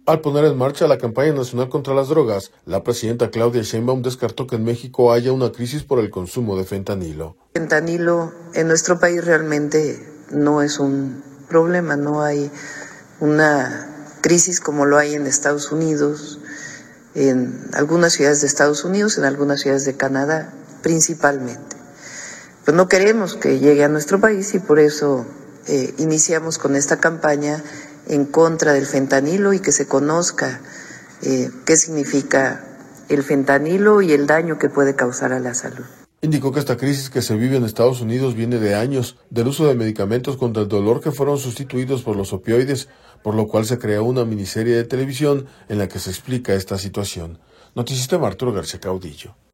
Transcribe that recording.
Al poner en marcha la campaña nacional contra las drogas, la presidenta Claudia Sheinbaum descartó que en México haya una crisis por el consumo de fentanilo. Fentanilo en nuestro país realmente no es un problema, no hay una crisis como lo hay en Estados Unidos, en algunas ciudades de Estados Unidos, en algunas ciudades de Canadá principalmente. Pues no queremos que llegue a nuestro país y por eso iniciamos con esta campaña en contra del fentanilo y que se conozca qué significa el fentanilo y el daño que puede causar a la salud. Indicó que esta crisis que se vive en Estados Unidos viene de años del uso de medicamentos contra el dolor que fueron sustituidos por los opioides, por lo cual se creó una miniserie de televisión en la que se explica esta situación. Noticista Arturo García Caudillo.